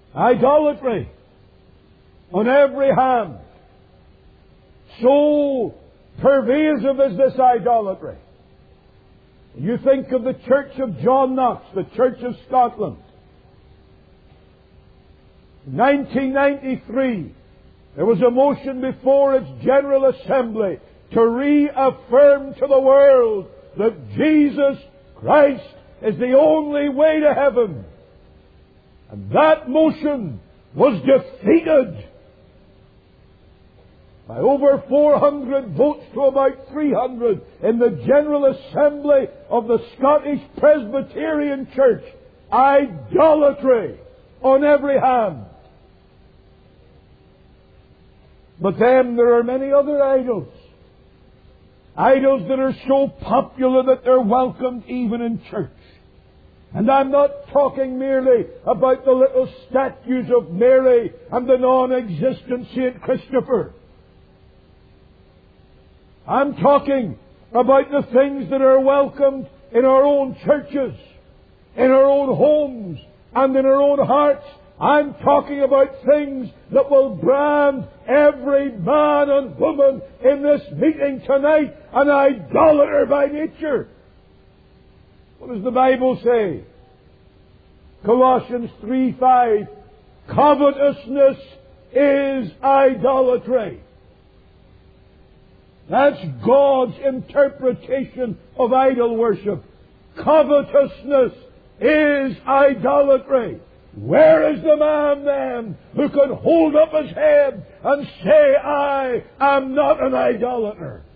Idolatry on every hand. So pervasive is this idolatry. You think of the Church of John Knox, the Church of Scotland. In 1993, there was a motion before its General Assembly to reaffirm to the world that Jesus Christ is the only way to heaven. And that motion was defeated by over 400 votes to about 300 in the General Assembly of the Scottish Presbyterian Church. Idolatry on every hand. But then there are many other idols. Idols that are so popular that they're welcomed even in church. And I'm not talking merely about the little statues of Mary and the non-existent Saint Christopher. I'm talking about the things that are welcomed in our own churches, in our own homes, and in our own hearts. I'm talking about things that will brand every man and woman in this meeting tonight an idolater by nature. What does the Bible say? Colossians 3:5. Covetousness is idolatry. That's God's interpretation of idol worship. Covetousness is idolatry. Where is the man then who can hold up his head and say, I am not an idolater?